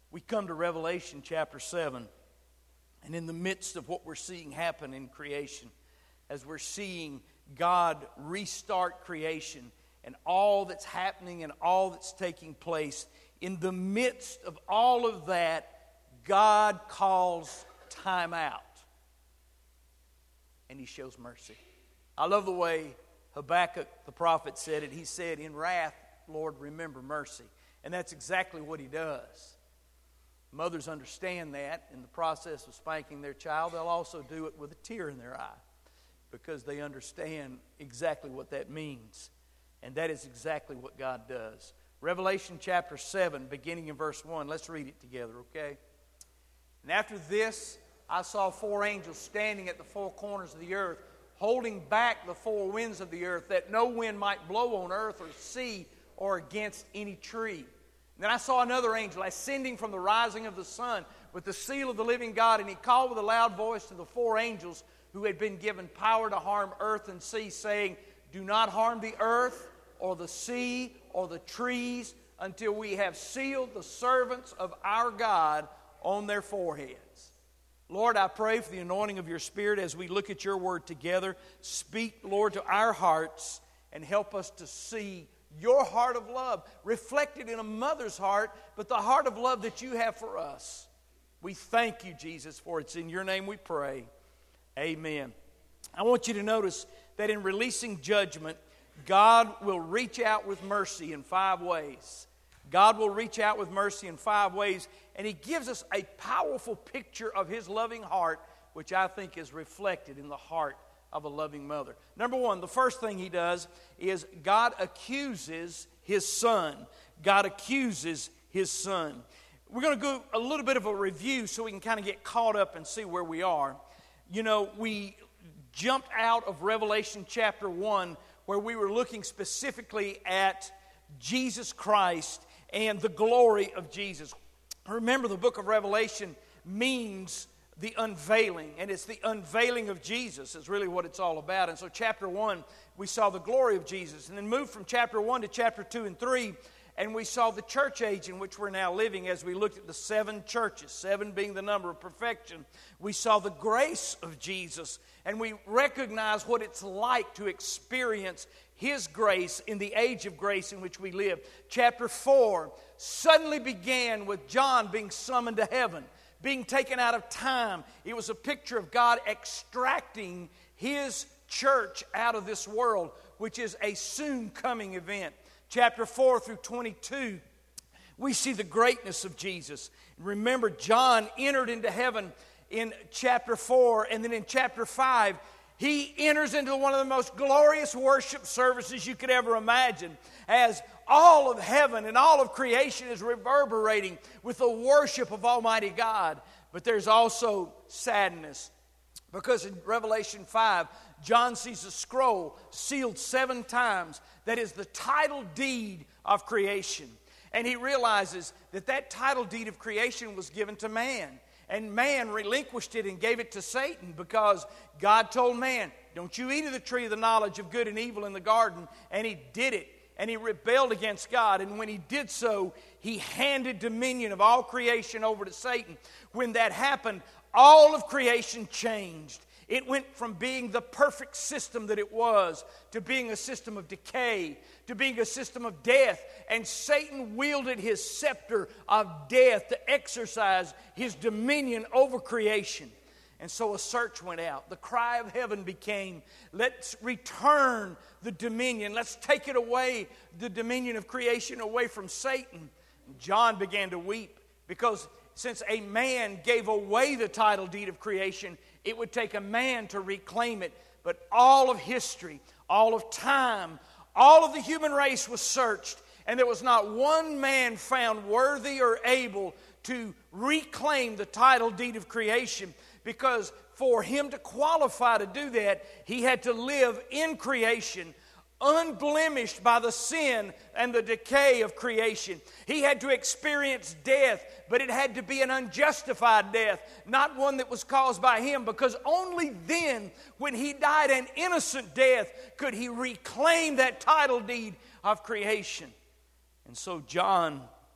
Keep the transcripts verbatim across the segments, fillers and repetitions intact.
we come to Revelation chapter seven, and in the midst of what we're seeing happen in creation, as we're seeing God restart creation and all that's happening and all that's taking place, in the midst of all of that, God calls time out. And He shows mercy. I love the way Habakkuk the prophet said it. He said, "In wrath, Lord, remember mercy." And that's exactly what He does. Mothers understand that in the process of spanking their child. They'll also do it with a tear in their eye because they understand exactly what that means. And that is exactly what God does. Revelation chapter seven, beginning in verse one. Let's read it together, okay? "And after this, I saw four angels standing at the four corners of the earth, holding back the four winds of the earth, that no wind might blow on earth or sea or against any tree. And then I saw another angel ascending from the rising of the sun with the seal of the living God, and he called with a loud voice to the four angels who had been given power to harm earth and sea, saying, 'Do not harm the earth or the sea or the trees until we have sealed the servants of our God on their foreheads.'" Lord, I pray for the anointing of your Spirit as we look at your word together. Speak, Lord, to our hearts and help us to see your heart of love reflected in a mother's heart, but the heart of love that you have for us. We thank you, Jesus, for it's in your name we pray. Amen. I want you to notice that in releasing judgment, God will reach out with mercy in five ways. God will reach out with mercy in five ways, and He gives us a powerful picture of His loving heart, which I think is reflected in the heart of a loving mother. Number one, the first thing He does is God accuses His Son. God accuses His Son. We're going to go a little bit of a review so we can kind of get caught up and see where we are. You know, we jumped out of Revelation chapter one where we were looking specifically at Jesus Christ and the glory of Jesus. Remember, the book of Revelation means the unveiling, and it's the unveiling of Jesus is really what it's all about. And so chapter one, we saw the glory of Jesus, and then moved from chapter one to chapter two and three, and we saw the church age in which we're now living as we looked at the seven churches, seven being the number of perfection. We saw the grace of Jesus, and we recognize what it's like to experience His grace in the age of grace in which we live. Chapter four suddenly began with John being summoned to heaven, being taken out of time. It was a picture of God extracting His church out of this world, which is a soon coming event. Chapter four through twenty-two, we see the greatness of Jesus. Remember, John entered into heaven in chapter four, and then in chapter five, he enters into one of the most glorious worship services you could ever imagine, as all of heaven and all of creation is reverberating with the worship of Almighty God. But there's also sadness, because in Revelation five, John sees a scroll sealed seven times that is the title deed of creation. And he realizes that that title deed of creation was given to man. And man relinquished it and gave it to Satan, because God told man, "Don't you eat of the tree of the knowledge of good and evil in the garden." And he did it. And he rebelled against God. And when he did so, he handed dominion of all creation over to Satan. When that happened, all of creation changed. It went from being the perfect system that it was to being a system of decay, to being a system of death. And Satan wielded his scepter of death to exercise his dominion over creation. And so a search went out. The cry of heaven became, let's return the dominion. Let's take it away, the dominion of creation, away from Satan. And John began to weep, because since a man gave away the title deed of creation, it would take a man to reclaim it. But all of history, all of time, all of the human race was searched, and there was not one man found worthy or able to reclaim the title deed of creation, because for him to qualify to do that, he had to live in creation, unblemished by the sin and the decay of creation. He had to experience death, but it had to be an unjustified death, not one that was caused by him, because only then, when he died an innocent death, could he reclaim that title deed of creation. And so John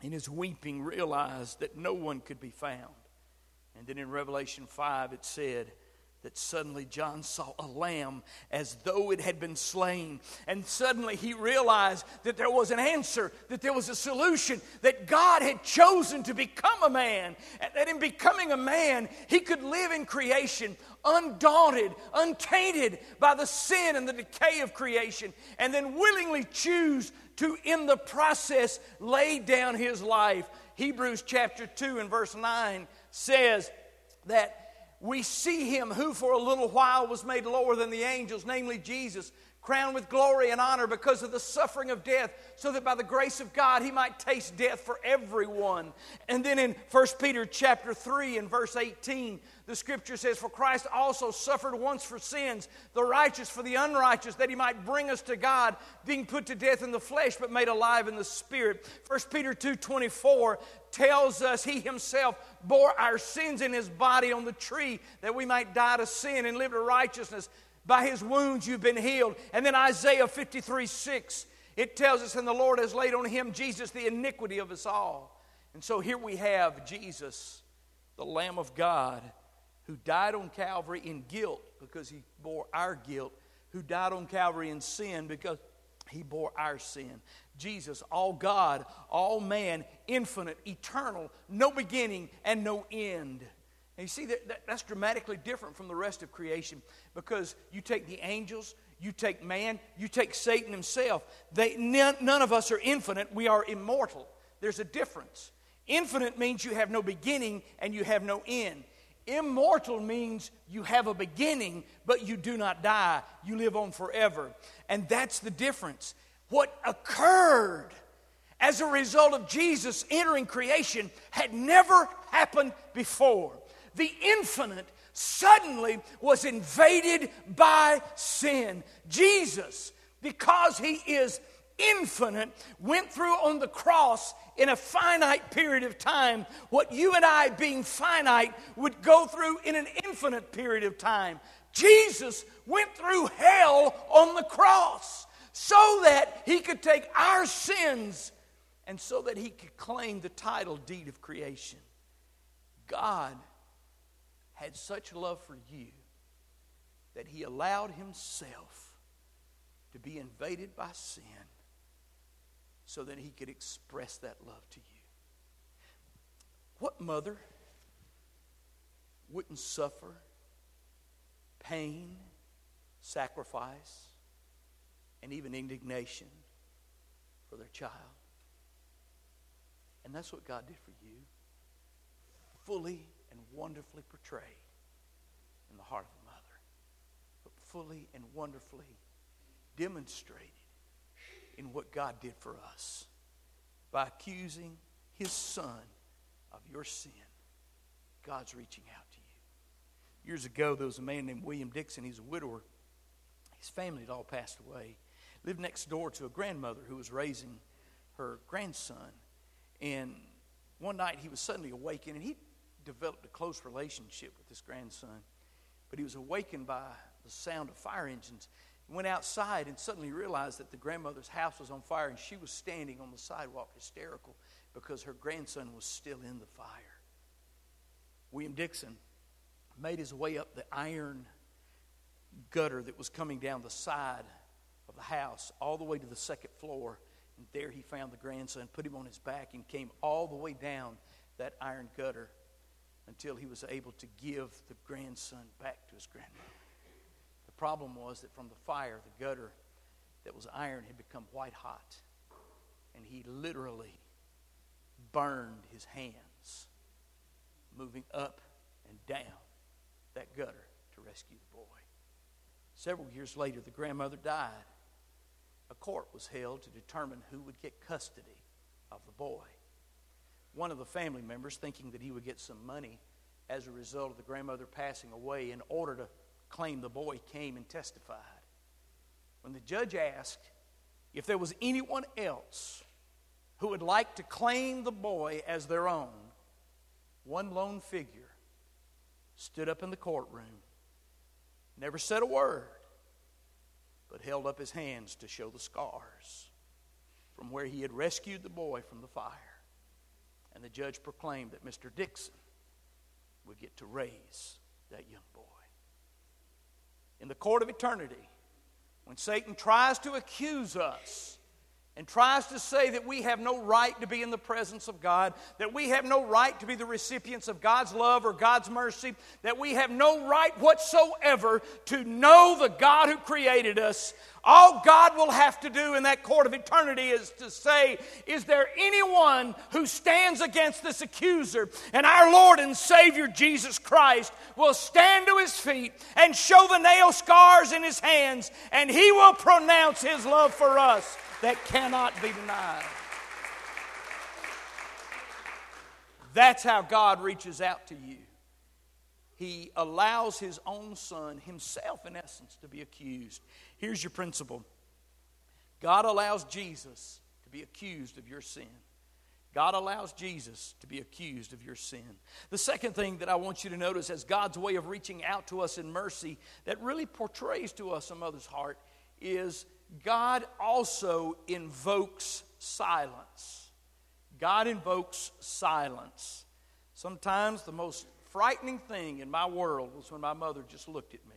in his weeping, realized that no one could be found. And then in Revelation five it said that suddenly John saw a lamb as though it had been slain. And suddenly he realized that there was an answer, that there was a solution, that God had chosen to become a man. And that in becoming a man, he could live in creation undaunted, untainted by the sin and the decay of creation. And then willingly choose to, in the process, lay down his life. Hebrews chapter two and verse nine says that we see him who for a little while was made lower than the angels, namely Jesus, crowned with glory and honor because of the suffering of death, so that by the grace of God he might taste death for everyone. And then in First Peter chapter three and verse eighteen, the scripture says, for Christ also suffered once for sins, the righteous for the unrighteous, that he might bring us to God, being put to death in the flesh, but made alive in the spirit. First Peter two twenty-four tells us he himself bore our sins in his body on the tree, that we might die to sin and live to righteousness. By his wounds you've been healed. And then Isaiah fifty-three six, it tells us, and the Lord has laid on him, Jesus, the iniquity of us all. And so here we have Jesus, the Lamb of God, who died on Calvary in guilt because he bore our guilt, who died on Calvary in sin because he bore our sin. Jesus, all God, all man, infinite, eternal, no beginning and no end. And you see, that, that that's dramatically different from the rest of creation, because you take the angels, you take man, you take Satan himself. They, none, none of us are infinite. We are immortal. There's a difference. Infinite means you have no beginning and you have no end. Immortal means you have a beginning, but you do not die. You live on forever. And that's the difference. What occurred as a result of Jesus entering creation had never happened before. The infinite suddenly was invaded by sin. Jesus, because he is infinite, went through on the cross in a finite period of time what you and I, being finite, would go through in an infinite period of time. Jesus went through hell on the cross so that he could take our sins and so that he could claim the title deed of creation. God had such love for you that he allowed himself to be invaded by sin so that he could express that love to you. What mother wouldn't suffer pain, sacrifice, and even indignation for their child? And that's what God did for you, fully and wonderfully portrayed in the heart of the mother, but fully and wonderfully demonstrated in what God did for us by accusing his son of your sin. God's reaching out to you. Years ago, there was a man named William Dixon. He's a widower. His family had all passed away. Lived next door to a grandmother who was raising her grandson. And one night he was suddenly awakened, and he developed a close relationship with his grandson. But he was awakened by the sound of fire engines. He went outside and suddenly realized that the grandmother's house was on fire, and she was standing on the sidewalk hysterical because her grandson was still in the fire. William Dixon made his way up the iron gutter that was coming down the side of the house all the way to the second floor. And there he found the grandson, put him on his back, and came all the way down that iron gutter until he was able to give the grandson back to his grandmother. The problem was that from the fire, the gutter that was iron had become white hot. And he literally burned his hands, moving up and down that gutter to rescue the boy. Several years later, the grandmother died. A court was held to determine who would get custody of the boy. One of the family members, thinking that he would get some money as a result of the grandmother passing away, in order to claim the boy, came and testified. When the judge asked if there was anyone else who would like to claim the boy as their own, one lone figure stood up in the courtroom, never said a word, but held up his hands to show the scars from where he had rescued the boy from the fire. And the judge proclaimed that Mister Dixon would get to raise that young boy. In the court of eternity, when Satan tries to accuse us and tries to say that we have no right to be in the presence of God, that we have no right to be the recipients of God's love or God's mercy, that we have no right whatsoever to know the God who created us, all God will have to do in that court of eternity is to say, is there anyone who stands against this accuser? And our Lord and Savior Jesus Christ will stand to His feet and show the nail scars in His hands, and He will pronounce His love for us that cannot be denied. That's how God reaches out to you. He allows His own Son, Himself in essence, to be accused. Here's your principle. God allows Jesus to be accused of your sin. God allows Jesus to be accused of your sin. The second thing that I want you to notice as God's way of reaching out to us in mercy that really portrays to us a mother's heart is God also invokes silence. God invokes silence. Sometimes the most frightening thing in my world was when my mother just looked at me.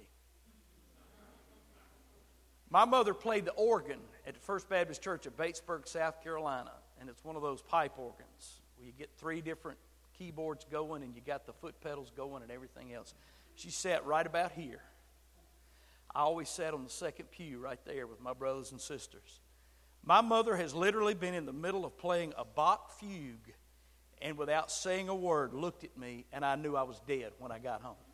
My mother played the organ at the First Baptist Church of Batesburg, South Carolina, and it's one of those pipe organs where you get three different keyboards going and you got the foot pedals going and everything else. She sat right about here. I always sat on the second pew right there with my brothers and sisters. My mother has literally been in the middle of playing a Bach fugue and without saying a word looked at me, and I knew I was dead when I got home.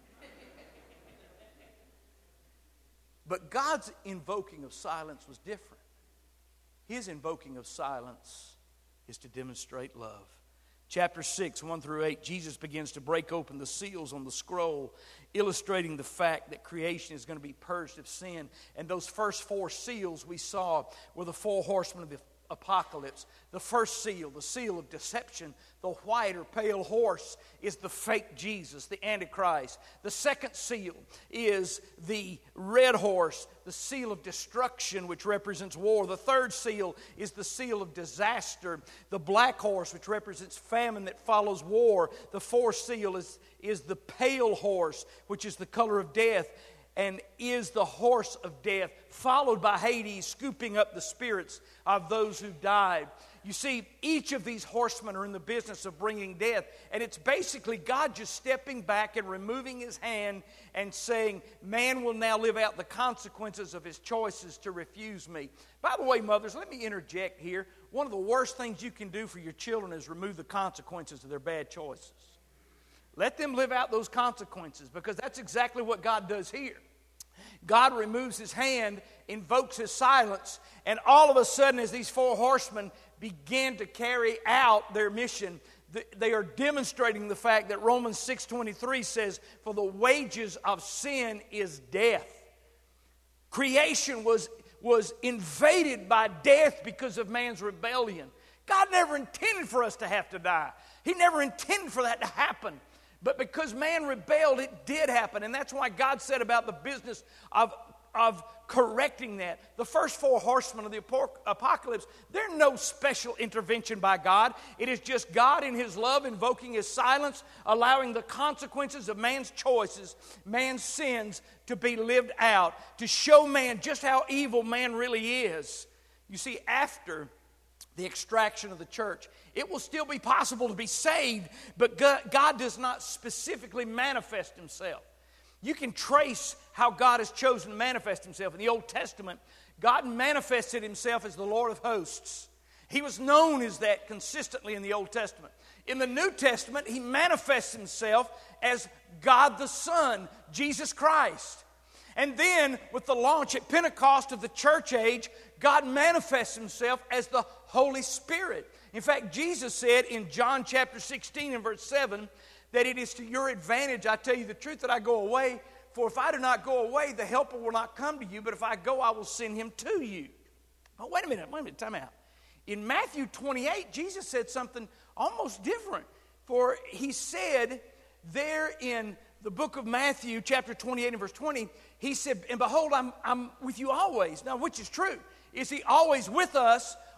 But God's invoking of silence was different. His invoking of silence is to demonstrate love. Chapter six, one through eight, Jesus begins to break open the seals on the scroll, illustrating the fact that creation is going to be purged of sin. And those first four seals we saw were the four horsemen of the apocalypse. The first seal, the seal of deception, the white or pale horse, is the fake Jesus, the Antichrist. The second seal is the red horse, the seal of destruction, which represents war. The third seal is the seal of disaster, the black horse, which represents famine that follows war. The fourth seal is, is the pale horse, which is the color of death, and is the horse of death, followed by Hades, scooping up the spirits of those who died. You see, each of these horsemen are in the business of bringing death, and it's basically God just stepping back and removing His hand and saying, man will now live out the consequences of his choices to refuse me. By the way, mothers, let me interject here. One of the worst things you can do for your children is remove the consequences of their bad choices. Let them live out those consequences, because that's exactly what God does here. God removes His hand, invokes His silence, and all of a sudden, as these four horsemen begin to carry out their mission, they are demonstrating the fact that Romans six twenty-three says, for the wages of sin is death. Creation was, was invaded by death because of man's rebellion. God never intended for us to have to die. He never intended for that to happen. But because man rebelled, it did happen. And that's why God said about the business of, of correcting that. The first four horsemen of the apocalypse, they're no special intervention by God. It is just God in His love invoking His silence, allowing the consequences of man's choices, man's sins, to be lived out, to show man just how evil man really is. You see, after the extraction of the church, it will still be possible to be saved, but God does not specifically manifest Himself. You can trace how God has chosen to manifest Himself. In the Old Testament, God manifested Himself as the Lord of hosts. He was known as that consistently in the Old Testament. In the New Testament, He manifests Himself as God the Son, Jesus Christ. And then, with the launch at Pentecost of the church age, God manifests Himself as the Holy Spirit. In fact, Jesus said in John chapter sixteen and verse seven that it is to your advantage, I tell you the truth, that I go away. For if I do not go away, the Helper will not come to you. But if I go, I will send Him to you. Oh, wait a minute, wait a minute, time out. In Matthew twenty-eight, Jesus said something almost different. For He said there in the book of Matthew, chapter twenty-eight and verse twenty, He said, and behold, I'm, I'm with you always. Now, which is true? Is He always with us,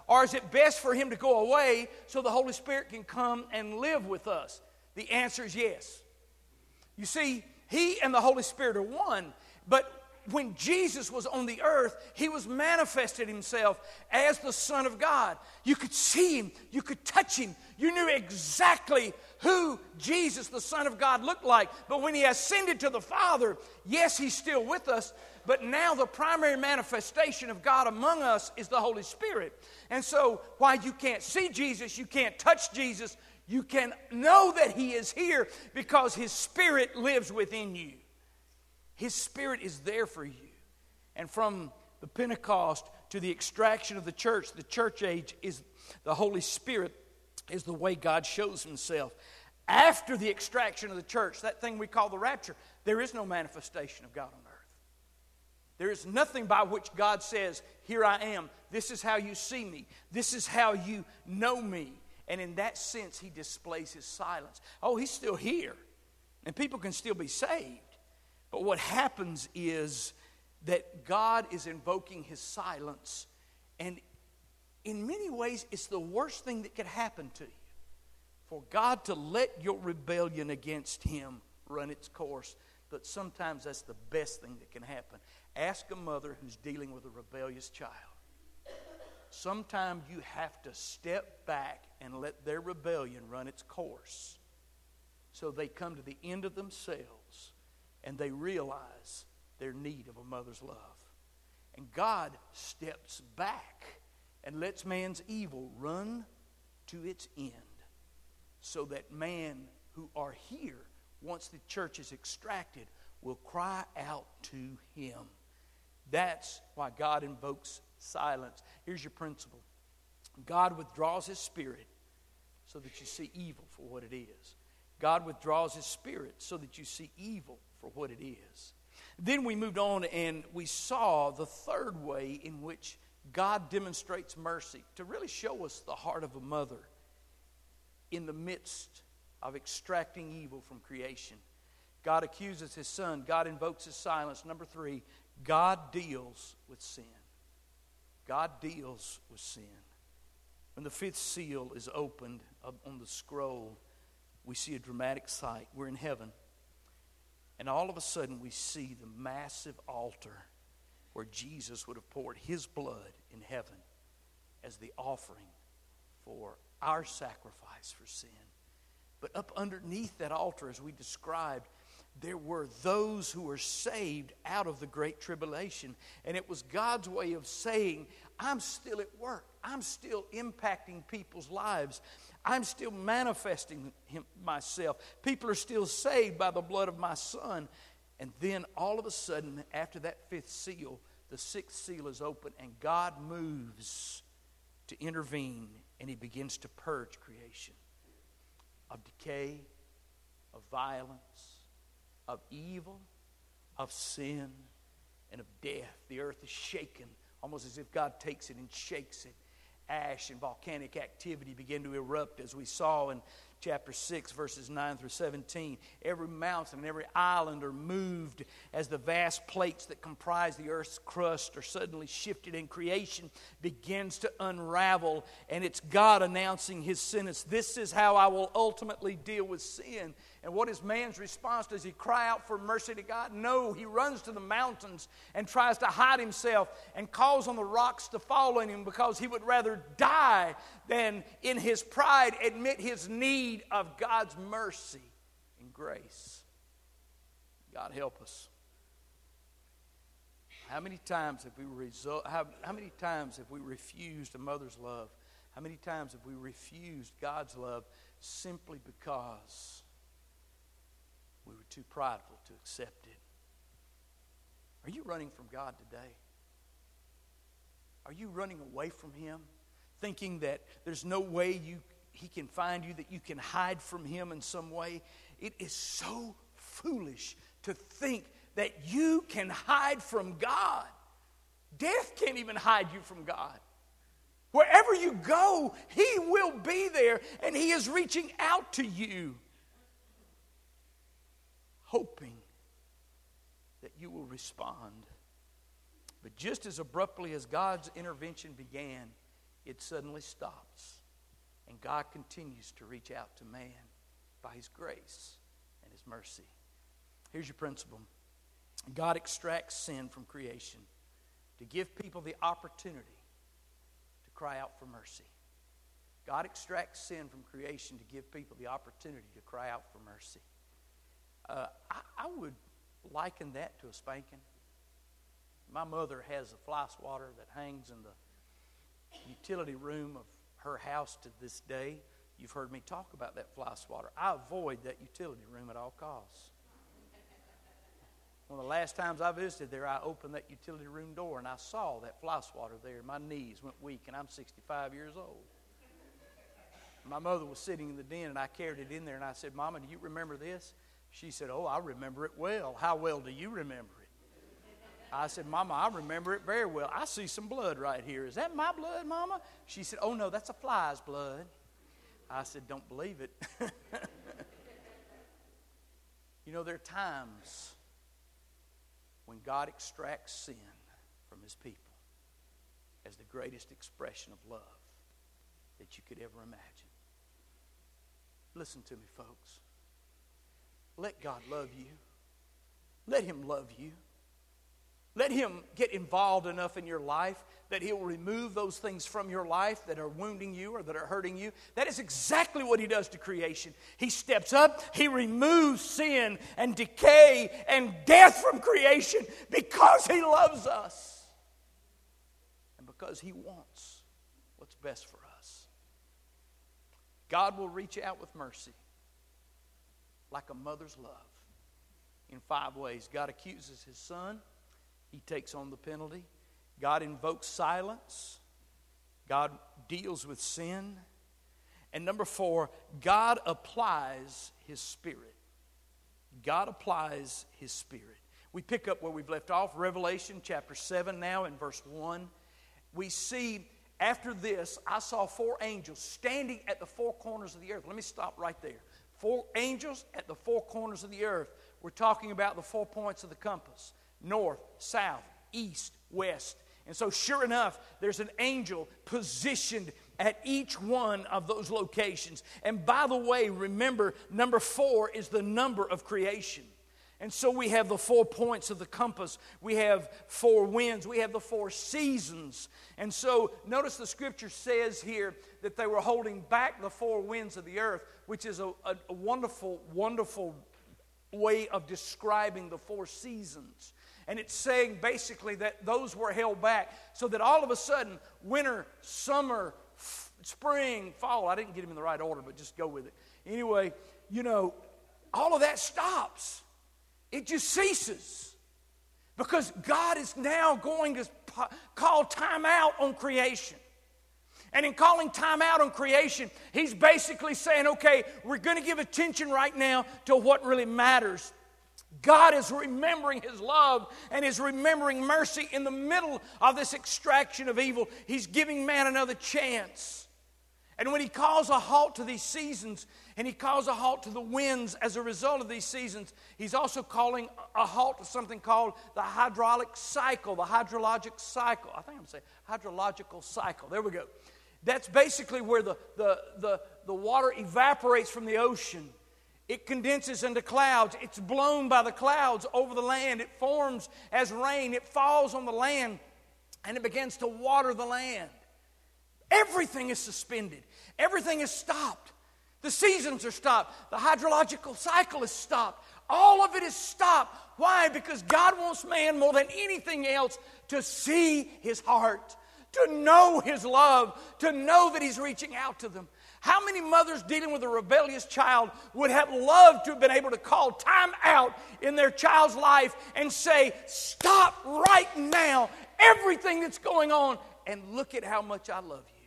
Or is it best for him to go away so the Holy Spirit can come and live with us? The answer is yes. You see, he and the Holy Spirit are one, but when Jesus was on the earth, he was manifested himself as the Son of God. You could see him. You could touch him. You knew exactly who Jesus, the Son of God, looked like. But when he ascended to the Father, yes, he's still with us, but now the primary manifestation of God among us is the Holy Spirit. And so while you can't see Jesus, you can't touch Jesus, you can know that he is here because his Spirit lives within you. His Spirit is there for you. And from the Pentecost to the extraction of the church, the church age is the Holy Spirit is the way God shows himself. After the extraction of the church, that thing we call the rapture, there is no manifestation of God on earth. There is nothing by which God says, here I am. This is how you see me. This is how you know me. And in that sense, he displays his silence. Oh, he's still here. And people can still be saved. But what happens is that God is invoking his silence. And in many ways, it's the worst thing that could happen to you. For God to let your rebellion against him run its course. But sometimes that's the best thing that can happen. Ask a mother who's dealing with a rebellious child. Sometimes you have to step back and let their rebellion run its course. So they come to the end of themselves. And they realize their need of a mother's love. And God steps back and lets man's evil run to its end. So that man who are here, once the church is extracted, will cry out to him. That's why God invokes silence. Here's your principle. God withdraws his Spirit so that you see evil for what it is. God withdraws his Spirit so that you see evil for what it is. Then we moved on and we saw the third way in which God demonstrates mercy to really show us the heart of a mother in the midst of extracting evil from creation. God accuses his son. God invokes his silence. Number three, God deals with sin. God deals with sin. When the fifth seal is opened on the scroll, we see a dramatic sight. We're in heaven. And all of a sudden we see the massive altar where Jesus would have poured his blood in heaven as the offering for our sacrifice for sin. But up underneath that altar, as we described, there were those who were saved out of the great tribulation. And it was God's way of saying, I'm still at work. I'm still impacting people's lives. I'm still manifesting him, myself. People are still saved by the blood of my Son. And then all of a sudden, after that fifth seal, the sixth seal is open and God moves to intervene and he begins to purge creation of decay, of violence, of evil, of sin, and of death. The earth is shaken, almost as if God takes it and shakes it. Ash and volcanic activity begin to erupt, as we saw in chapter six, verses nine through seventeen. Every mountain and every island are moved as the vast plates that comprise the earth's crust are suddenly shifted, and creation begins to unravel. And it's God announcing his sentence. This is how I will ultimately deal with sin. And what is man's response? Does he cry out for mercy to God? No, he runs to the mountains and tries to hide himself and calls on the rocks to fall on him because he would rather die than in his pride admit his need of God's mercy and grace. God help us. How many times have we result, how, how many times have we refused a mother's love? How many times have we refused God's love simply because we were too prideful to accept it? Are you running from God today? Are you running away from him, thinking that there's no way you he can find you, that you can hide from him in some way? It is so foolish to think that you can hide from God. Death can't even hide you from God. Wherever you go, he will be there, and he is reaching out to you, hoping that you will respond. But just as abruptly as God's intervention began, it suddenly stops. And God continues to reach out to man by His grace and His mercy. Here's your principle. God extracts sin from creation to give people the opportunity to cry out for mercy. God extracts sin from creation to give people the opportunity to cry out for mercy. Uh, I, I would liken that to a spanking. My mother has a fly swatter that hangs in the utility room of her house to this day. You've heard me talk about that fly swatter. I avoid that utility room at all costs. One of the last times I visited there, I opened that utility room door and I saw that fly swatter there. My knees went weak, and I'm sixty-five years old. My mother was sitting in the den, and I carried it in there, and I said, "Mama, do you remember this?" She said, "Oh, I remember it well." "How well do you remember it?" I said, "Mama, I remember it very well. I see some blood right here. Is that my blood, Mama?" She said, "Oh, no, that's a fly's blood." I said, "Don't believe it." You know, there are times when God extracts sin from His people as the greatest expression of love that you could ever imagine. Listen to me, folks. Let God love you. Let Him love you. Let Him get involved enough in your life that He will remove those things from your life that are wounding you or that are hurting you. That is exactly what He does to creation. He steps up, He removes sin and decay and death from creation because He loves us and because He wants what's best for us. God will reach out with mercy like a mother's love in five ways. God accuses His Son. He takes on the penalty. God invokes silence. God deals with sin. And number four, God applies His Spirit. God applies His Spirit. We pick up where we've left off, Revelation chapter seven now in verse one. We see, after this, I saw four angels standing at the four corners of the earth. Let me stop right there. Four angels at the four corners of the earth. We're talking about the four points of the compass. North, south, east, west. And so sure enough, there's an angel positioned at each one of those locations. And by the way, remember, number four is the number of creation. And so we have the four points of the compass. We have four winds. We have the four seasons. And so notice the scripture says here that they were holding back the four winds of the earth, which is a, a, a wonderful, wonderful way of describing the four seasons. And it's saying basically that those were held back so that all of a sudden, winter, summer, f- spring, fall, I didn't get them in the right order, but just go with it. Anyway, you know, all of that stops. It just ceases. Because God is now going to po- call time out on creation. And in calling time out on creation, He's basically saying, okay, we're going to give attention right now to what really matters. God is remembering His love and is remembering mercy in the middle of this extraction of evil. He's giving man another chance. And when He calls a halt to these seasons, and He calls a halt to the winds as a result of these seasons, He's also calling a halt to something called the hydraulic cycle, the hydrologic cycle. I think I'm saying hydrological cycle. There we go. That's basically where the, the, the, the water evaporates from the ocean. It condenses into clouds. It's blown by the clouds over the land. It forms as rain. It falls on the land, and it begins to water the land. Everything is suspended. Everything is stopped. The seasons are stopped. The hydrological cycle is stopped. All of it is stopped. Why? Because God wants man more than anything else to see His heart, to know His love, to know that He's reaching out to them. How many mothers dealing with a rebellious child would have loved to have been able to call time out in their child's life and say, stop right now, everything that's going on, and look at how much I love you.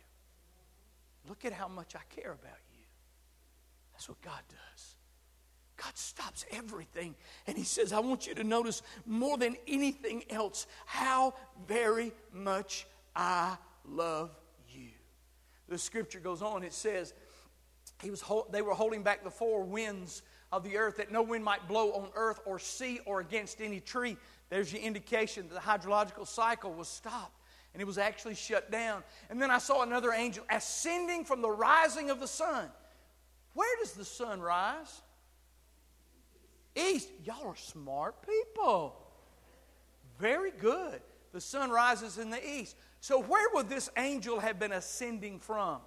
Look at how much I care about you. That's what God does. God stops everything, and He says, I want you to notice more than anything else how very much I love you. The scripture goes on. It says he was they were holding back the four winds of the earth, that no wind might blow on earth or sea or against any tree. There's your indication that the hydrological cycle was stopped. and it was actually shut down. And then I saw another angel ascending from the rising of the sun. Where does the sun rise? East. Y'all are smart people. Very good. The sun rises in the east. So where would this angel have been ascending from?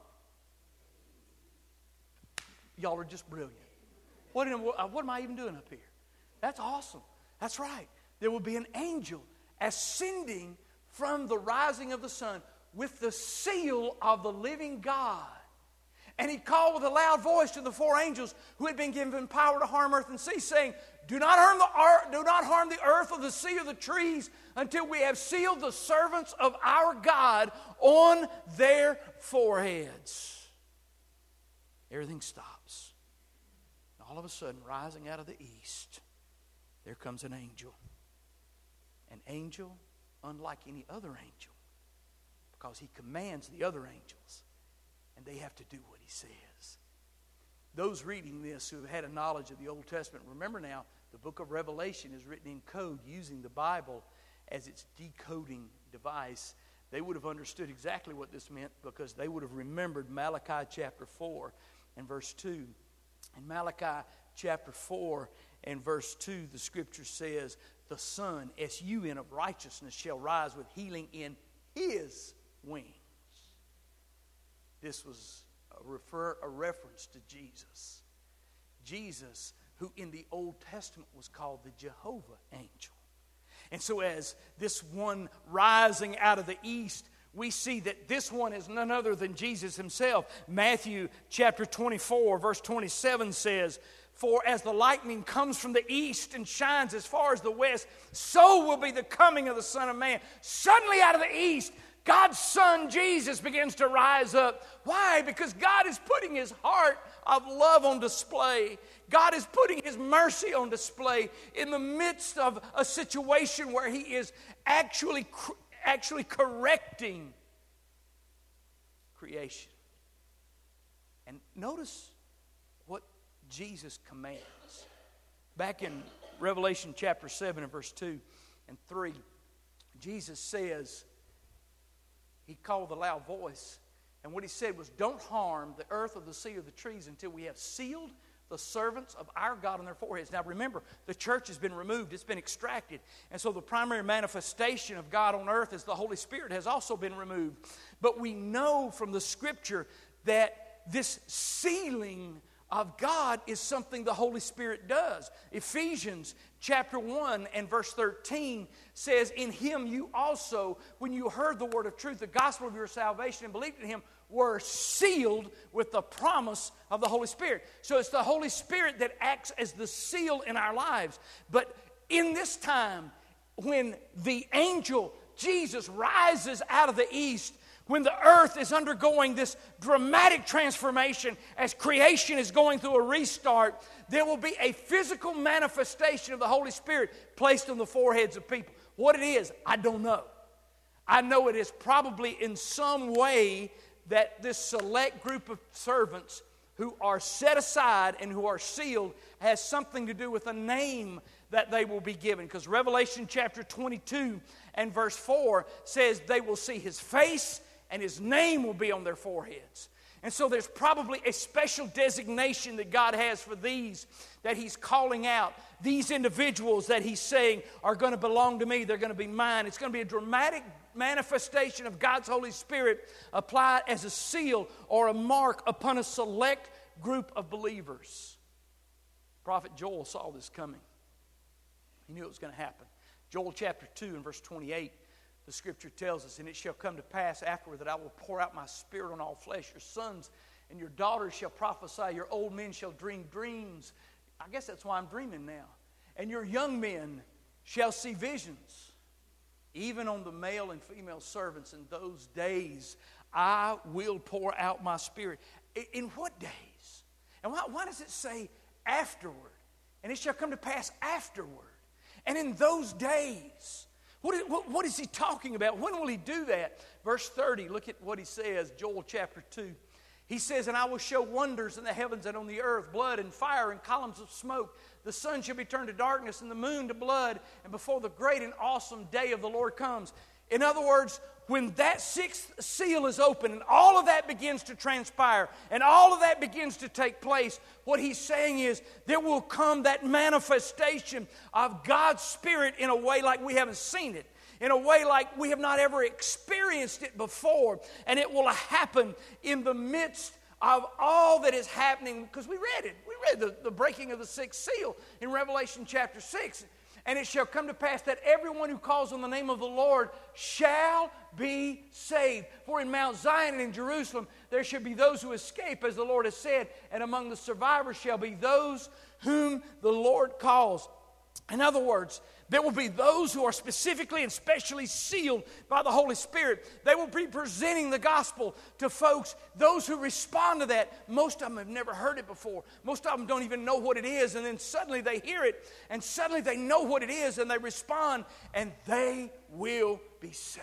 Y'all are just brilliant. What, in, what am I even doing up here? That's awesome. That's right. There will be an angel ascending from the rising of the sun with the seal of the living God. And he called with a loud voice to the four angels who had been given power to harm earth and sea, saying, Do not harm the earth, do not harm the earth or the sea or the trees until we have sealed the servants of our God on their foreheads. Everything stops. And all of a sudden, rising out of the east, there comes an angel. An angel unlike any other angel, because he commands the other angels, and they have to do what he says. Those reading this who have had a knowledge of the Old Testament, remember now, the book of Revelation is written in code using the Bible as its decoding device. They would have understood exactly what this meant because they would have remembered Malachi chapter four and verse two. In Malachi chapter four and verse two, the scripture says, the sun, S U N, of righteousness shall rise with healing in his wings. This was a, refer, a reference to Jesus. Jesus, who in the Old Testament was called the Jehovah angel. And so as this one rising out of the east, we see that this one is none other than Jesus himself. Matthew chapter twenty-four, verse twenty-seven says, For as the lightning comes from the east and shines as far as the west, so will be the coming of the Son of Man. Suddenly out of the east, God's Son, Jesus, begins to rise up. Why? Because God is putting His heart of love on display. God is putting His mercy on display in the midst of a situation where He is actually, actually correcting creation. And notice what Jesus commands. Back in Revelation chapter seven and verse two and three, Jesus says, He called with a loud voice, and what He said was, don't harm the earth or the sea or the trees until we have sealed the servants of our God on their foreheads. Now remember, the church has been removed, it's been extracted, and so the primary manifestation of God on earth as the Holy Spirit has also been removed. But we know from the Scripture that this sealing of God is something the Holy Spirit does. Ephesians chapter one and verse thirteen says, In Him you also, when you heard the word of truth, the gospel of your salvation, and believed in Him, were sealed with the promise of the Holy Spirit. So it's the Holy Spirit that acts as the seal in our lives. But in this time, when the angel Jesus rises out of the east, when the earth is undergoing this dramatic transformation, as creation is going through a restart, there will be a physical manifestation of the Holy Spirit placed on the foreheads of people. What it is, I don't know. I know it is probably in some way that this select group of servants who are set aside and who are sealed has something to do with a name that they will be given. Because Revelation chapter twenty-two and verse four says they will see His face and His name will be on their foreheads. And so there's probably a special designation that God has for these that He's calling out. These individuals that He's saying are going to belong to me. They're going to be mine. It's going to be a dramatic manifestation of God's Holy Spirit applied as a seal or a mark upon a select group of believers. Prophet Joel saw this coming. He knew it was going to happen. Joel chapter two and verse twenty-eight. The Scripture tells us, And it shall come to pass afterward that I will pour out my Spirit on all flesh. Your sons and your daughters shall prophesy. Your old men shall dream dreams. I guess that's why I'm dreaming now. And your young men shall see visions. Even on the male and female servants in those days, I will pour out my Spirit. In what days? And why, why does it say afterward? And it shall come to pass afterward. And in those days... What is, what, what is he talking about? When will he do that? Verse thirty, look at what he says, Joel chapter two. He says, And I will show wonders in the heavens and on the earth, blood and fire and columns of smoke. The sun shall be turned to darkness and the moon to blood, and before the great and awesome day of the Lord comes. In other words, when that sixth seal is open and all of that begins to transpire and all of that begins to take place, what he's saying is there will come that manifestation of God's Spirit in a way like we haven't seen it, in a way like we have not ever experienced it before. And it will happen in the midst of all that is happening, because we read it. We read the, the breaking of the sixth seal in Revelation chapter six. And it shall come to pass that everyone who calls on the name of the Lord shall be saved. For in Mount Zion and in Jerusalem there shall be those who escape, as the Lord has said, and among the survivors shall be those whom the Lord calls. In other words, there will be those who are specifically and specially sealed by the Holy Spirit. They will be presenting the gospel to folks, those who respond to that. Most of them have never heard it before. Most of them don't even know what it is, and then suddenly they hear it, and suddenly they know what it is, and they respond, and they will be saved.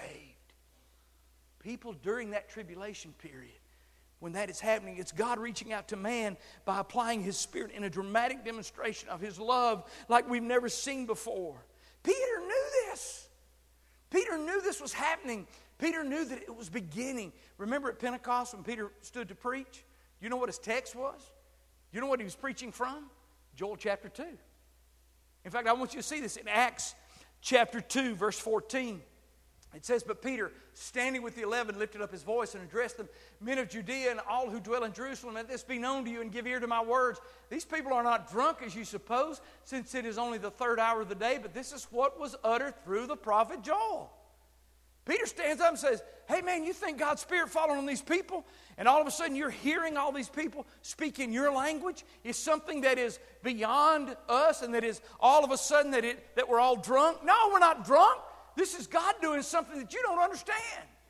People during that tribulation period, when that is happening, it's God reaching out to man by applying His Spirit in a dramatic demonstration of His love like we've never seen before. Peter knew this. Peter knew this was happening. Peter knew that it was beginning. Remember at Pentecost when Peter stood to preach? You know what his text was? You know what he was preaching from? Joel chapter two. In fact, I want you to see this in Acts chapter two, verse fourteen. It says, but Peter, standing with the eleven, lifted up his voice and addressed them, men of Judea and all who dwell in Jerusalem, let this be known to you and give ear to my words. These people are not drunk as you suppose, since it is only the third hour of the day, but this is what was uttered through the prophet Joel. Peter stands up and says, hey man, you think God's Spirit falling on these people? And all of a sudden you're hearing all these people speak in your language? Is something that is beyond us and that is all of a sudden that, it, that we're all drunk? No, we're not drunk. This is God doing something that you don't understand.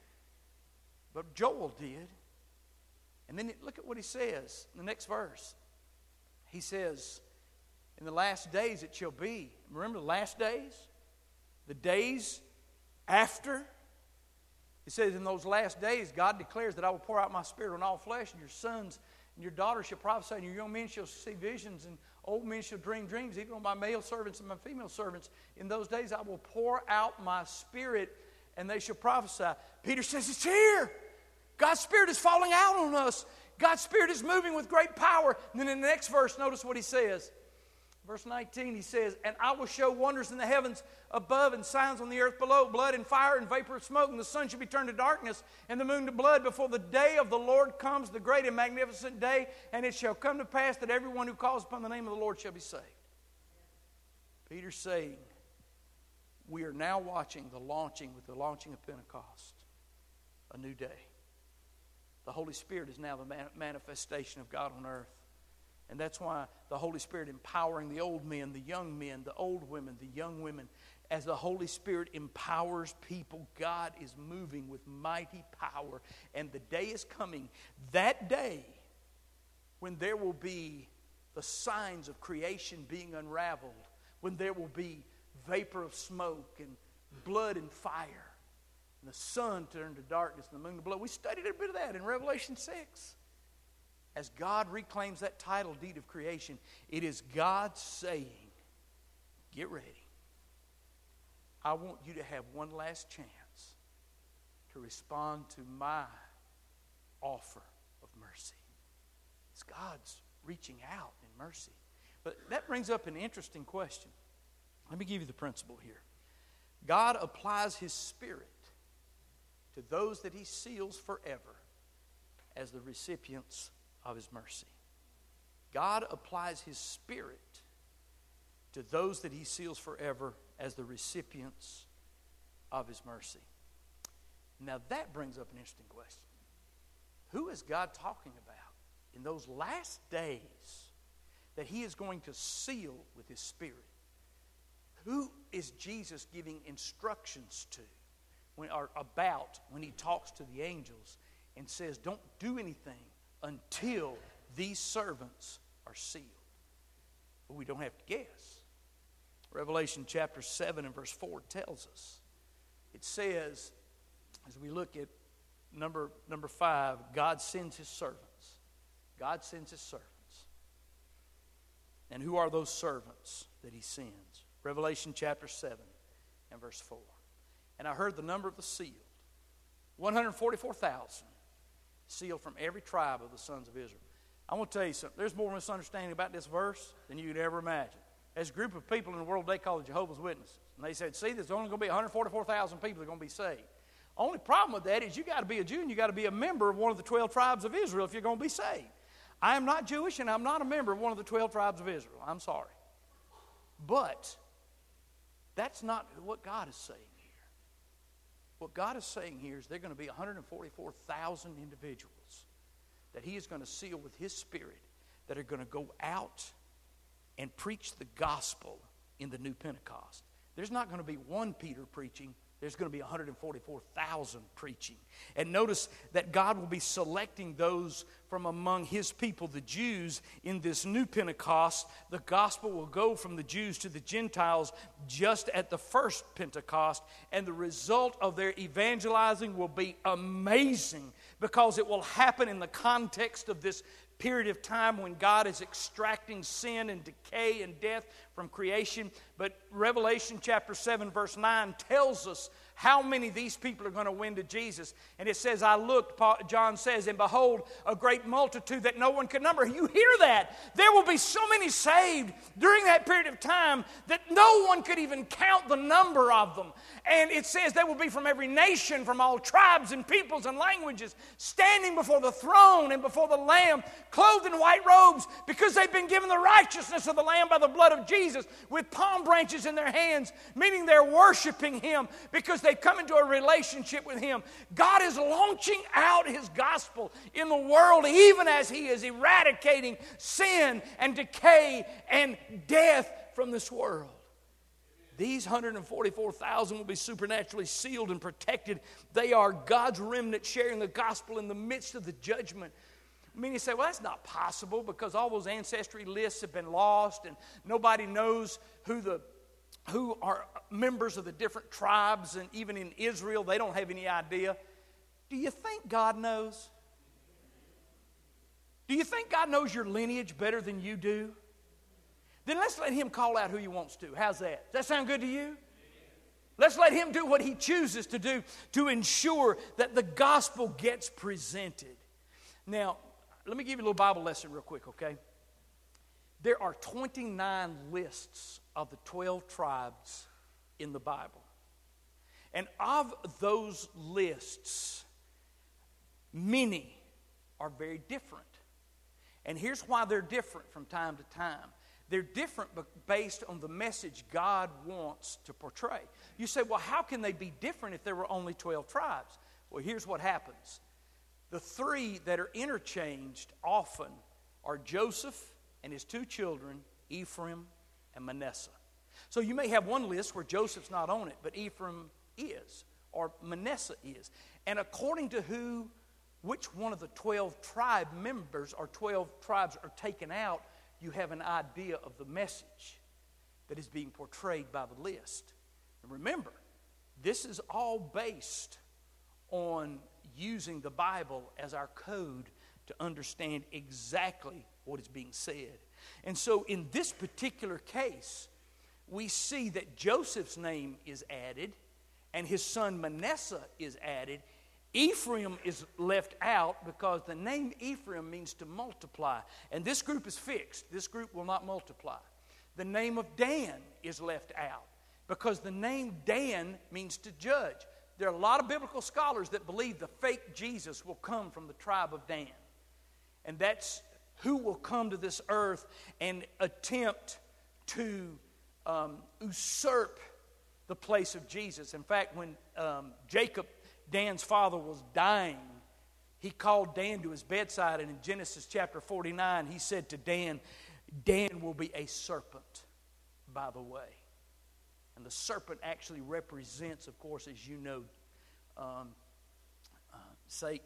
But Joel did. And then look at what he says in the next verse. He says, in the last days it shall be. Remember the last days? The days after? It says, in those last days, God declares that I will pour out my Spirit on all flesh, and your sons and your daughters shall prophesy, and your young men shall see visions, and old men shall dream dreams, even on my male servants and my female servants. In those days I will pour out my Spirit, and they shall prophesy. Peter says, it's here. God's Spirit is falling out on us. God's Spirit is moving with great power. And then in the next verse, notice what he says. Verse nineteen, he says, and I will show wonders in the heavens above and signs on the earth below, blood and fire and vapor of smoke, and the sun shall be turned to darkness and the moon to blood before the day of the Lord comes, the great and magnificent day. And it shall come to pass that everyone who calls upon the name of the Lord shall be saved. Peter's saying, we are now watching the launching with the launching of Pentecost, a new day. The Holy Spirit is now the manifestation of God on earth. And that's why the Holy Spirit empowering the old men, the young men, the old women, the young women. As the Holy Spirit empowers people, God is moving with mighty power. And the day is coming, that day, when there will be the signs of creation being unraveled, when there will be vapor of smoke and blood and fire, and the sun turned to darkness and the moon to blood. We studied a bit of that in Revelation six. As God reclaims that title deed of creation, it is God saying, get ready. I want you to have one last chance to respond to my offer of mercy. It's God's reaching out in mercy. But that brings up an interesting question. Let me give you the principle here. God applies His Spirit to those that He seals forever as the recipients of His mercy. God applies His Spirit to those that He seals forever as the recipients of His mercy. Now that brings up an interesting question. Who is God talking about in those last days that He is going to seal with His Spirit? Who is Jesus giving instructions to when, or about when He talks to the angels and says, don't do anything until these servants are sealed? But we don't have to guess. Revelation chapter seven and verse four tells us. It says, as we look at number, number five, God sends His servants. God sends His servants. And who are those servants that He sends? Revelation chapter seven and verse four. and I heard the number of the sealed. one hundred forty-four thousand sealed from every tribe of the sons of Israel. I want to tell you something. There's more misunderstanding about this verse than you could ever imagine. There's a group of people in the world they call the Jehovah's Witnesses. And they said, see, there's only going to be one hundred forty-four thousand people that are going to be saved. Only problem with that is you got to be a Jew and you got to be a member of one of the twelve tribes of Israel if you're going to be saved. I am not Jewish and I'm not a member of one of the twelve tribes of Israel. I'm sorry. But that's not what God is saying here. What God is saying here is there are going to be one hundred forty-four thousand individuals that He is going to seal with His Spirit that are going to go out and preach the gospel in the new Pentecost. There's not going to be one Peter preaching. There's going to be one hundred forty-four thousand preaching. And notice that God will be selecting those from among His people, the Jews, in this new Pentecost. The gospel will go from the Jews to the Gentiles just at the first Pentecost. And the result of their evangelizing will be amazing because it will happen in the context of this period of time when God is extracting sin and decay and death from creation. But Revelation chapter seven verse nine tells us how many these people are going to win to Jesus. And it says, I looked, John says, and behold, a great multitude that no one could number. You hear that? There will be so many saved during that period of time that no one could even count the number of them. And it says they will be from every nation, from all tribes and peoples and languages, standing before the throne and before the Lamb, clothed in white robes, because they've been given the righteousness of the Lamb by the blood of Jesus, with palm branches in their hands, meaning they're worshiping Him because they've come into a relationship with Him. God is launching out His gospel in the world even as He is eradicating sin and decay and death from this world. These one hundred forty-four thousand will be supernaturally sealed and protected. They are God's remnant sharing the gospel in the midst of the judgment. I mean, you say, well, that's not possible because all those ancestry lists have been lost and nobody knows who the who are members of the different tribes, and even in Israel, they don't have any idea. Do you think God knows? Do you think God knows your lineage better than you do? Then let's let Him call out who He wants to. How's that? Does that sound good to you? Let's let Him do what He chooses to do to ensure that the gospel gets presented. Now, let me give you a little Bible lesson real quick, okay? There are twenty-nine lists of the twelve tribes in the Bible. And of those lists, many are very different. And here's why they're different from time to time. They're different based on the message God wants to portray. You say, well, how can they be different if there were only twelve tribes? Well, here's what happens. The three that are interchanged often are Joseph and his two children, Ephraim and Manasseh. So you may have one list where Joseph's not on it, but Ephraim is, or Manasseh is. And according to who, which one of the twelve tribe members or twelve tribes are taken out, you have an idea of the message that is being portrayed by the list. And remember, this is all based on using the Bible as our code to understand exactly what is being said. And so in this particular case, we see that Joseph's name is added and his son Manasseh is added. Ephraim is left out because the name Ephraim means to multiply. And this group is fixed. This group will not multiply. The name of Dan is left out because the name Dan means to judge. There are a lot of biblical scholars that believe the fake Jesus will come from the tribe of Dan. And that's who will come to this earth and attempt to um, usurp the place of Jesus. In fact, when um, Jacob, Dan's father, was dying, he called Dan to his bedside, and in Genesis chapter forty-nine, he said to Dan, Dan will be a serpent, by the way. And the serpent actually represents, of course, as you know, um, uh, Satan.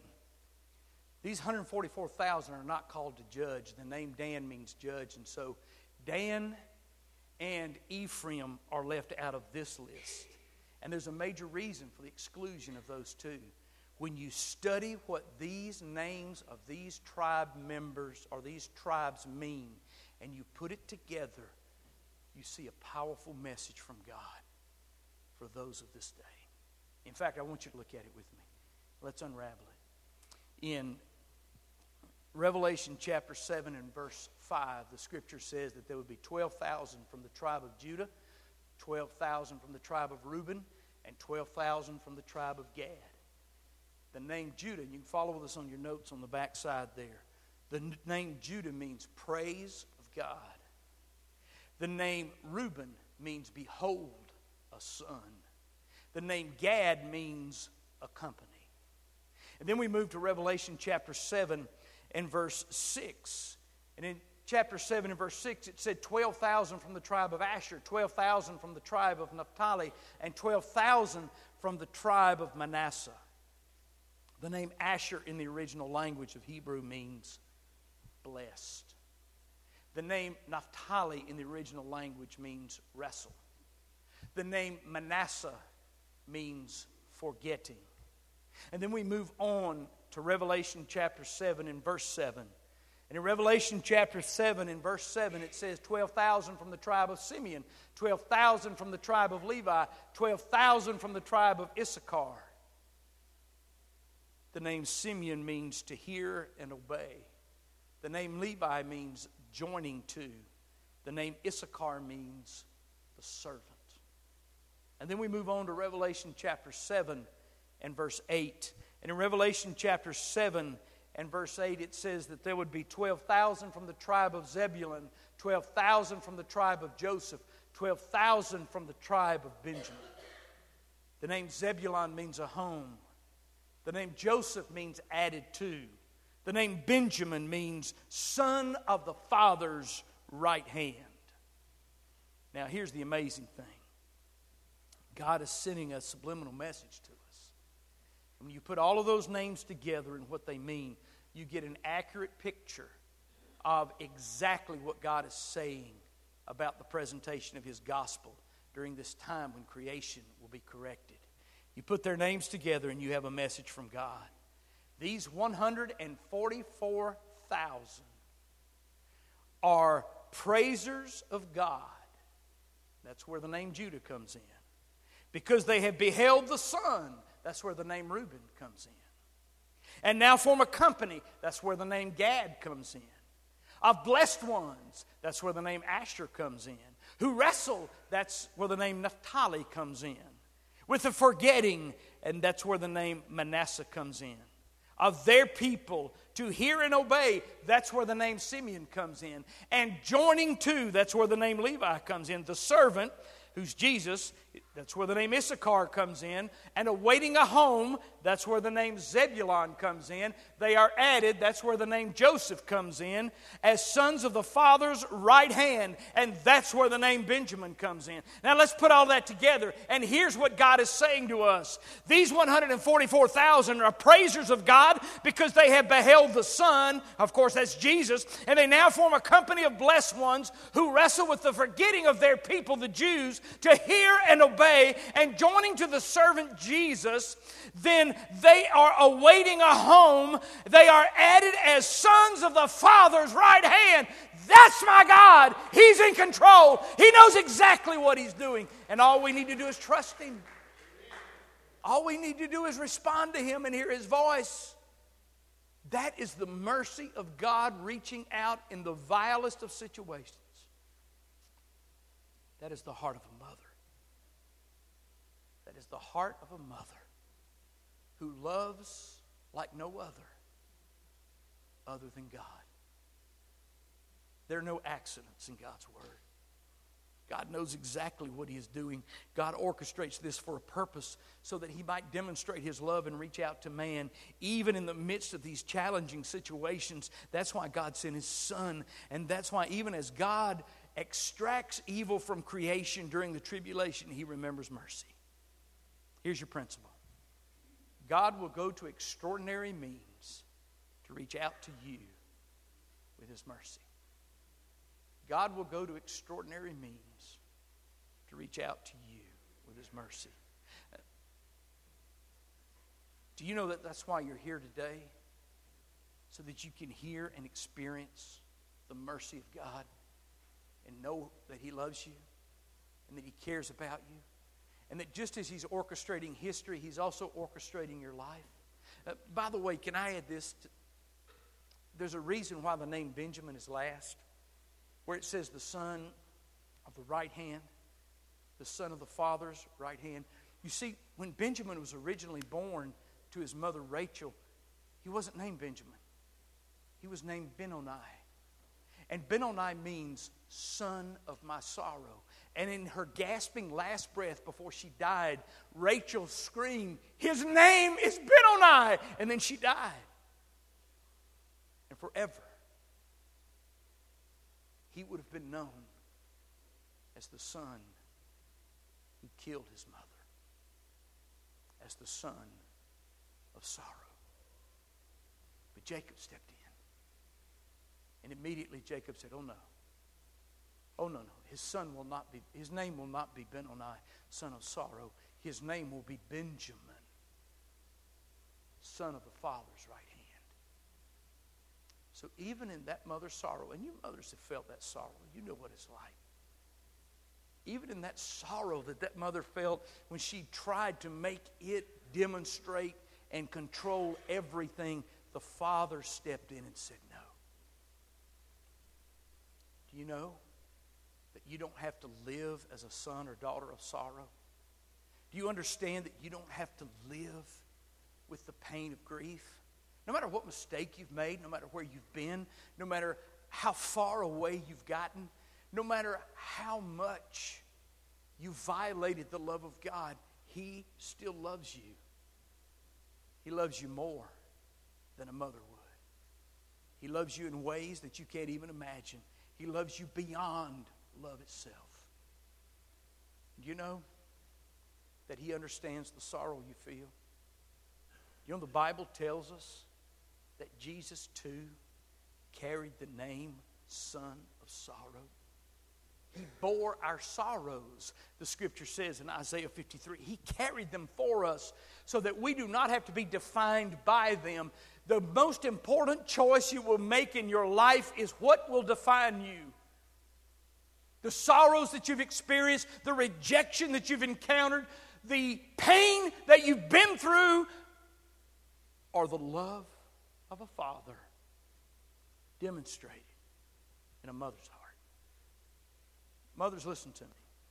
These one hundred forty-four thousand are not called to judge. The name Dan means judge. And so Dan and Ephraim are left out of this list. And there's a major reason for the exclusion of those two. When you study what these names of these tribe members or these tribes mean, and you put it together, you see a powerful message from God for those of this day. In fact, I want you to look at it with me. Let's unravel it. In Revelation chapter seven and verse five, the scripture says that there would be twelve thousand from the tribe of Judah, twelve thousand from the tribe of Reuben, and twelve thousand from the tribe of Gad. The name Judah, and you can follow with us on your notes on the back side there. The n- name Judah means praise of God. The name Reuben means behold a son. The name Gad means a company. And then we move to Revelation chapter seven and verse six. And in chapter seven and verse six, it said twelve thousand from the tribe of Asher, twelve thousand from the tribe of Naphtali, and twelve thousand from the tribe of Manasseh. The name Asher in the original language of Hebrew means blessed. The name Naphtali in the original language means wrestle. The name Manasseh means forgetting. And then we move on to Revelation chapter seven and verse seven. And in Revelation chapter seven and verse seven, it says twelve thousand from the tribe of Simeon, twelve thousand from the tribe of Levi, twelve thousand from the tribe of Issachar. The name Simeon means to hear and obey. The name Levi means joining to. The name Issachar means the servant. And then we move on to Revelation chapter seven and verse eight. And in Revelation chapter seven and verse eight, it says that there would be twelve thousand from the tribe of Zebulun, twelve thousand from the tribe of Joseph, twelve thousand from the tribe of Benjamin. The name Zebulun means a home. The name Joseph means added to. The name Benjamin means son of the Father's right hand. Now here's the amazing thing. God is sending a subliminal message to us. And when you put all of those names together and what they mean, you get an accurate picture of exactly what God is saying about the presentation of His gospel during this time when creation will be corrected. You put their names together and you have a message from God. These one hundred forty-four thousand are praisers of God. That's where the name Judah comes in. Because they have beheld the Son, that's where the name Reuben comes in. And now form a company, that's where the name Gad comes in. Of blessed ones, that's where the name Asher comes in. Who wrestle, that's where the name Naphtali comes in. With the forgetting, and that's where the name Manasseh comes in. Of their people, to hear and obey, that's where the name Simeon comes in. And joining to, that's where the name Levi comes in. The servant, who's Jesus, that's where the name Issachar comes in. And awaiting a home, that's where the name Zebulun comes in. They are added, that's where the name Joseph comes in, as sons of the Father's right hand. And that's where the name Benjamin comes in. Now let's put all that together. And here's what God is saying to us. These one hundred forty-four thousand are praisers of God because they have beheld the Son. Of course, that's Jesus. And they now form a company of blessed ones who wrestle with the forgetting of their people, the Jews, to hear and obey, and joining to the servant Jesus, then they are awaiting a home. They are added as sons of the Father's right hand. That's my God. He's in control. He knows exactly what He's doing. And all we need to do is trust Him. All we need to do is respond to Him and hear His voice. That is the mercy of God reaching out in the vilest of situations. That is the heart of a mother. That is the heart of a mother who loves like no other, other than God. There are no accidents in God's Word. God knows exactly what He is doing. God orchestrates this for a purpose so that He might demonstrate His love and reach out to man, even in the midst of these challenging situations. That's why God sent His Son. And that's why even as God extracts evil from creation during the tribulation, He remembers mercy. Here's your principle. God will go to extraordinary means to reach out to you with His mercy. God will go to extraordinary means to reach out to you with His mercy. Do you know that that's why you're here today? So that you can hear and experience the mercy of God and know that He loves you and that He cares about you And that just as He's orchestrating history, He's also orchestrating your life. Uh, by the way, can I add this? To, there's a reason why the name Benjamin is last, where it says the son of the right hand, the son of the father's right hand. You see, when Benjamin was originally born to his mother Rachel, he wasn't named Benjamin. He was named Benoni. And Benoni means son of my sorrow. And in her gasping last breath before she died, Rachel screamed, his name is Benoni! And then she died. And forever, he would have been known as the son who killed his mother, as the son of sorrow. But Jacob stepped in. And immediately Jacob said, oh no. Oh no, no. His son will not be, his name will not be Benoni, son of sorrow. His name will be Benjamin, son of the Father's right hand. So even in that mother's sorrow, and you mothers have felt that sorrow, you know what it's like. Even in that sorrow that that mother felt when she tried to make it demonstrate and control everything, the Father stepped in and said no. Do you know that you don't have to live as a son or daughter of sorrow? Do you understand that you don't have to live with the pain of grief? No matter what mistake you've made, no matter where you've been, no matter how far away you've gotten, no matter how much you violated the love of God, He still loves you. He loves you more than a mother would. He loves you in ways that you can't even imagine. He loves you beyond love itself. Do you know that He understands the sorrow you feel? You know, the Bible tells us that Jesus too carried the name Son of Sorrow. He bore our sorrows, the Scripture says in Isaiah fifty-three. He carried them for us so that we do not have to be defined by them. The most important choice you will make in your life is what will define you. The sorrows that you've experienced, the rejection that you've encountered, the pain that you've been through, or the love of a father demonstrated in a mother's heart. Mothers, listen to me.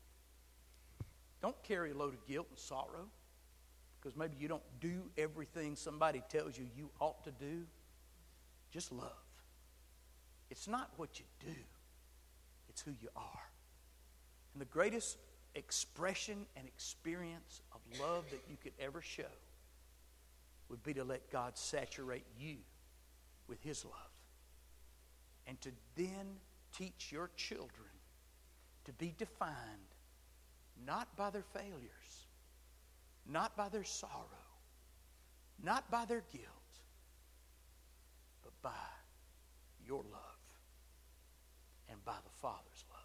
Don't carry a load of guilt and sorrow because maybe you don't do everything somebody tells you you ought to do. Just love. It's not what you do. It's who you are. And the greatest expression and experience of love that you could ever show would be to let God saturate you with His love. And to then teach your children to be defined not by their failures, not by their sorrow, not by their guilt, but by your love and by the Father's love.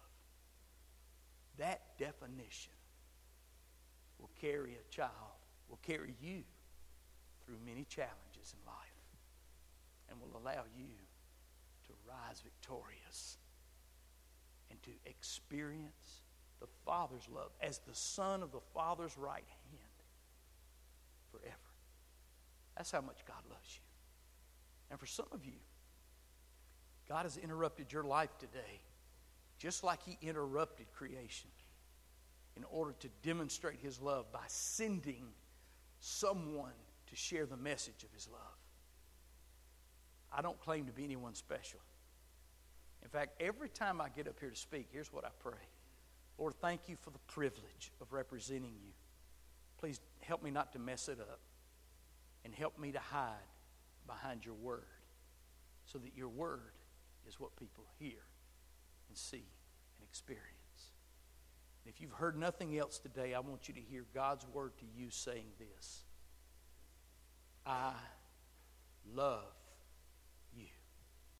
That definition will carry a child, will carry you through many challenges in life and will allow you to rise victorious and to experience the Father's love as the Son of the Father's right hand forever. That's how much God loves you. And for some of you, God has interrupted your life today just like He interrupted creation in order to demonstrate His love by sending someone to share the message of His love. I don't claim to be anyone special. In fact, every time I get up here to speak, here's what I pray. Lord, thank you for the privilege of representing you. Please help me not to mess it up. And help me to hide behind your word so that your word is what people hear and see and experience. And if you've heard nothing else today, I want you to hear God's word to you saying this. I love